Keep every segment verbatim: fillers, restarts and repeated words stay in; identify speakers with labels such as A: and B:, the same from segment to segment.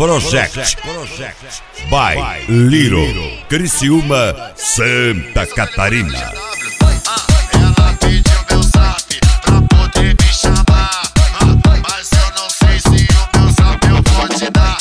A: Project by Liro, Criciúma, Santa Catarina.
B: Ela pediu meu zap pra poder me chamar, mas eu não sei se o meu zap eu vou te dar.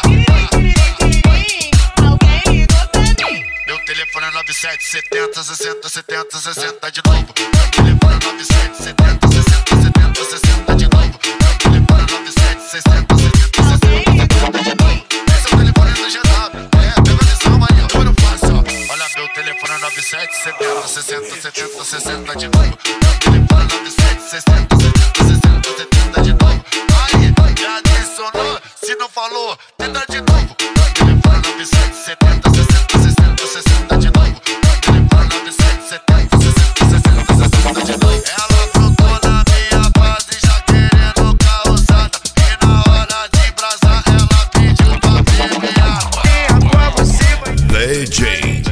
B: Meu telefone é nove sete setenta sessenta setenta sessenta de novo. Meu telefone é nove sete setenta sessenta setenta sessenta de novo. Meu telefone é nove sete setenta sessenta sessenta de novo. Esse é o telefone do G W. É, pega a visão aí, ó. Eu faço, ó. Olha, meu telefone é nove sete setenta sessenta setenta sessenta de novo. Meu telefone é nove sete setenta sessenta sessenta setenta de novo. Aí, já adicionou. Se não falou, tenta de novo. Meu telefone é nove sete setenta sessenta sessenta sessenta de novo. Meu telefone é nove sete setenta sessenta sessenta sessenta de novo. Ela brotou na minha base já querendo causada. E na hora de brasar ela pediu pra beber.
A: D J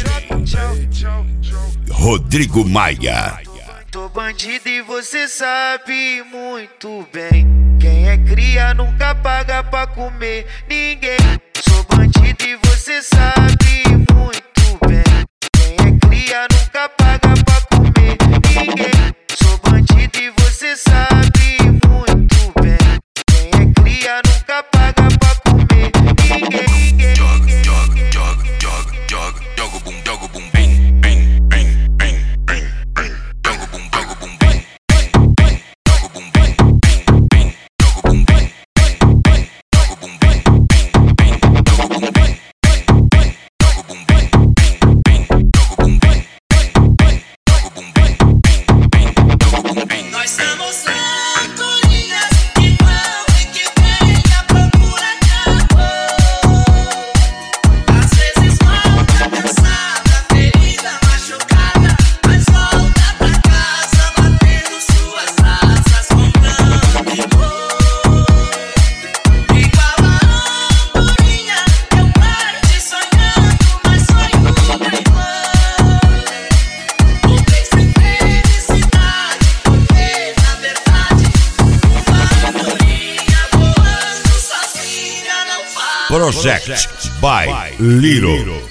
A: Rodrigo Maia.
C: Tô bandido e você sabe muito bem. Quem é cria nunca paga pra comer ninguém. Sou bandido e você sabe muito bem. Quem é cria nunca paga pra comer ninguém. Sou bandido e você sabe muito bem. Quem é cria nunca paga pra comer ninguém.
B: Joga, joga, joga, joga, joga, joga o bum, joga o bum, bem, bem, bem, bem, bem, bem. Joga o bum, joga o bum, bem, bem, bem, joga o bum, bem, bem, bem, joga o bum, bem, bem, bem, joga o bum, bem, bem, bem, joga o bum, bem, bem, bem, joga o bum, bem, bem, bem, joga o bum, bem, bem, bem, joga o bum, bem, bem, bem, joga o bum, bem.
D: Nós somos andorinhas que vão e que vêm à procura de amor. Às vezes volta cansada, ferida, machucada, mas volta pra casa batendo suas asas com tanto vigor. Igual a andorinha, eu paro de sonhando, mas sonho depois. Voltei sem felicidade, porque na verdade uma andorinha voando sozinha não faz.
A: Project by Liro.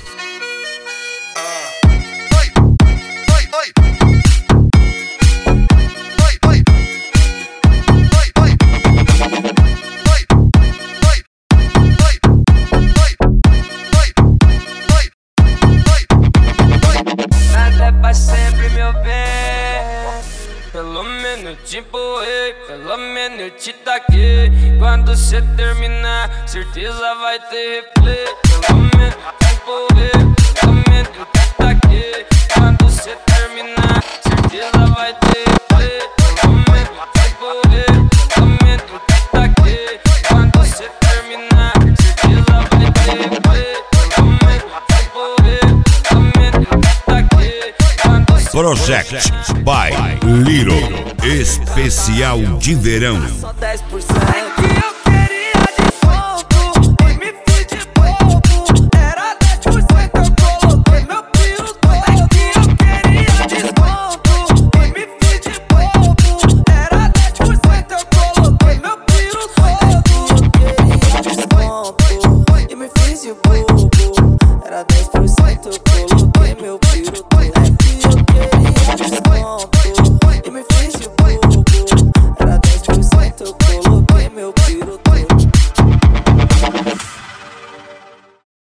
E: Nada é pra sempre, meu bem. Pelo menos te empurrei, pelo menos eu te taquei. Quando cê terminar, certeza vai ter replay. Pelo menos te empurrei, pelo menos eu te taquei. Quando cê terminar, certeza vai ter replay. Pelo menos te empurrei, pelo menos eu te taquei. Quando cê terminar, certeza vai ter replay. Pelo menos te empurrei, pelo menos eu te taquei. Quando cê
A: Project by Liro, especial de verão.
E: só dez